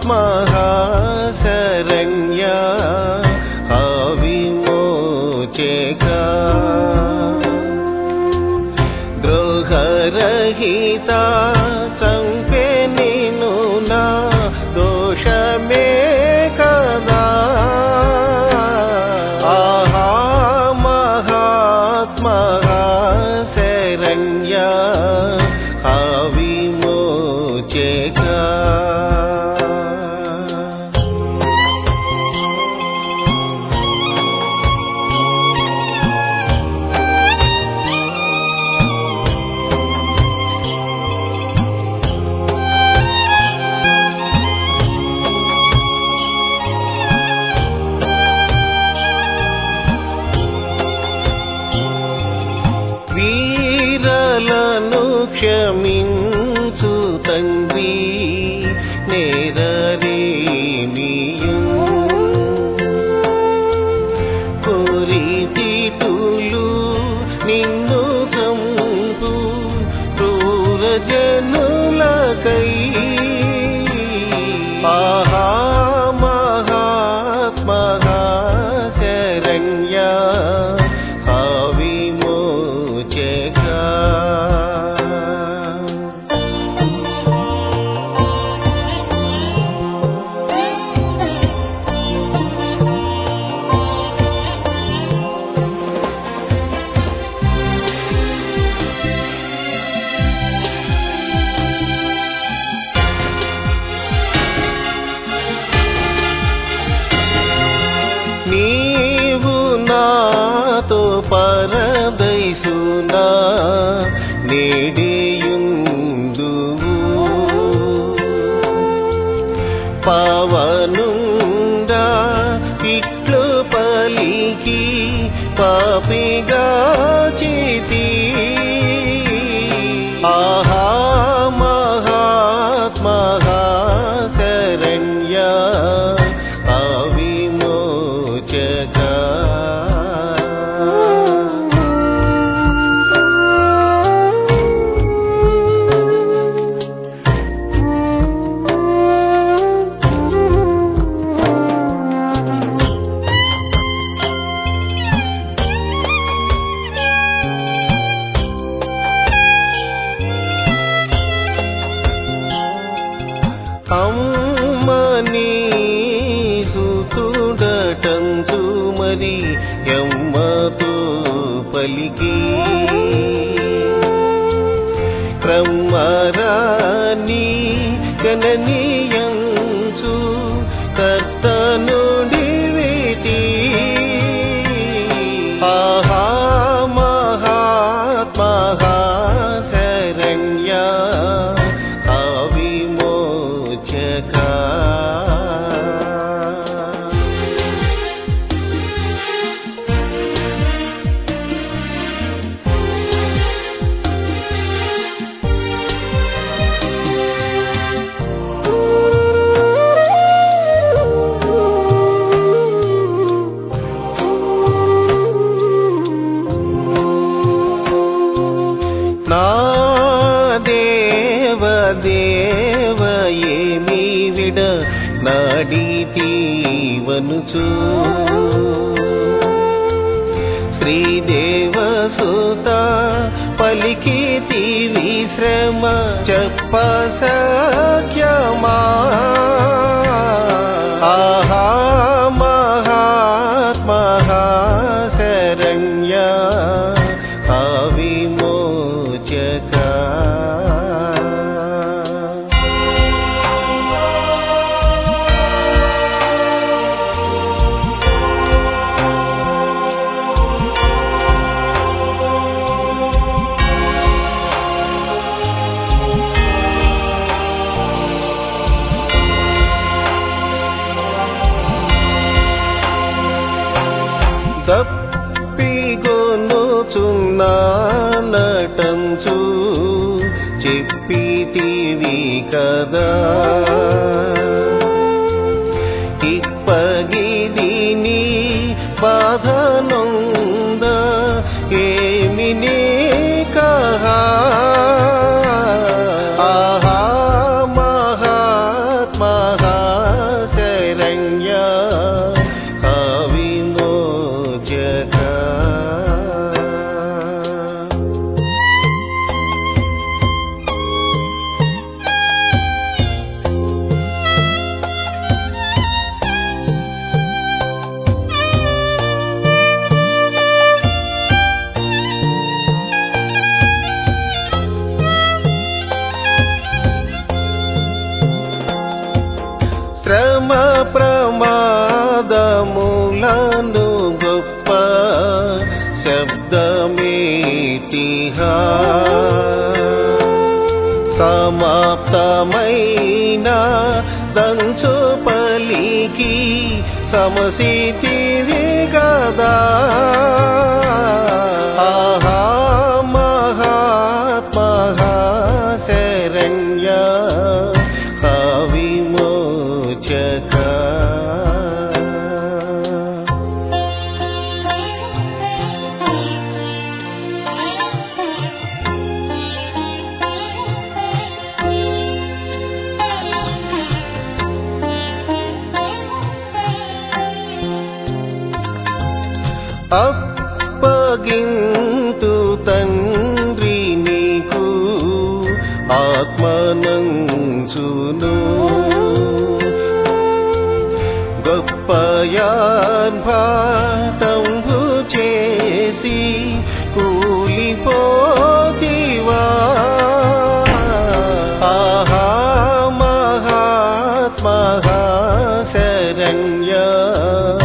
శరణ్య విమోచక ద్రోహరహిత చంపే నిను నా దోషమే కదా ఆహా మహాత్మా శరణ్య విమోచక వీరలను క్షమించు తండ్రి నేరరేమియు కోరితిటులు నిన్ను చంపు క్రూర జనులకై ఆహా మహాత్మా శరణ్య విమోచక నీవు నాతో పరదైసునా నేడియుందువు పవనుండా ఇట్లు పలికి పాపిగా చితి ఆహా మహాత్మా శరణ్య విమోచక అమ్మని సుతుడటంచు మరి యమ్మతో పలికి క్రమరాని గణనీయంచు కర్తనుడి వేటి ఆహా మహాత్మా శరణ్య విమోచక నా దేవ దేవ ఏమి విడ నాడితీవనుచు శ్రీదేవసుత పలికితివి శ్రమ చెప్ప సఖ్యమా ఆహా మహాత్మా శరణ్య విమోచక తప్పిగొనుచున్నానటంచు చెప్పితివి కదా ఇప్పగిదిని బాధనొంద ఏమి నీ కహా ఆహా మహాత్మా శ్రమ ప్రమాదములను గొప్ప శబ్దమేటిహా సమాప్తమైన దంచు పలికి సమసితివి కదా ఆహా మహాత్మా శరణ్య విమోచక అప్పగింతు తండ్రి నీకు ఆత్మనంచును గొప్పయార్భాటంబు చేసి కూలిపోతివా ఆహా మహాత్మా శరణ్య